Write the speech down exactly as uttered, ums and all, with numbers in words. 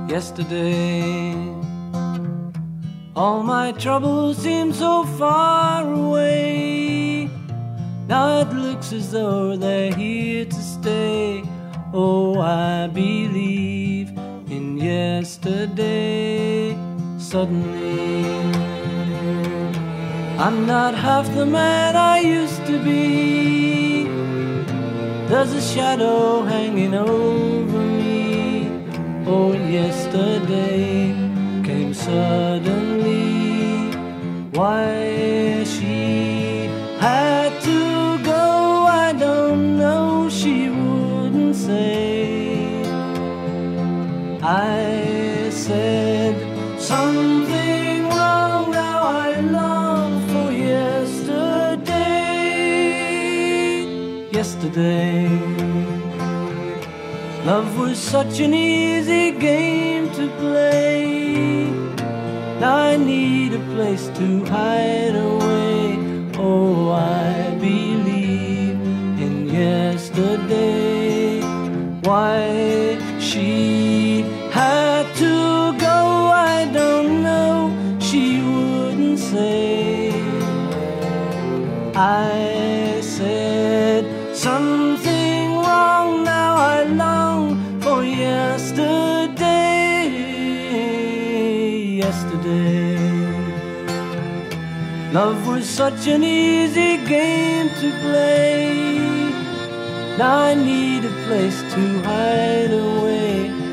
yesterday. All my troubles seem so far away. Now it looks as though they're here to stay. Oh, I believe in yesterday. Suddenly, I'm not half the man I used to be. There's a shadow hanging over me. Oh, yesterday came suddenly. Why she had to go, I don't know, she wouldn't say. I said something wrong, now I long for yesterday. Yesterday, love was such an easy game to play. Now I need a place to hide away. Oh, I believe in yesterday. Why she had to go, I don't know, she wouldn't say. I said something wrong, now I long for yesterday. Yesterday, love was such an easy game to play. Now I need a place to hide away.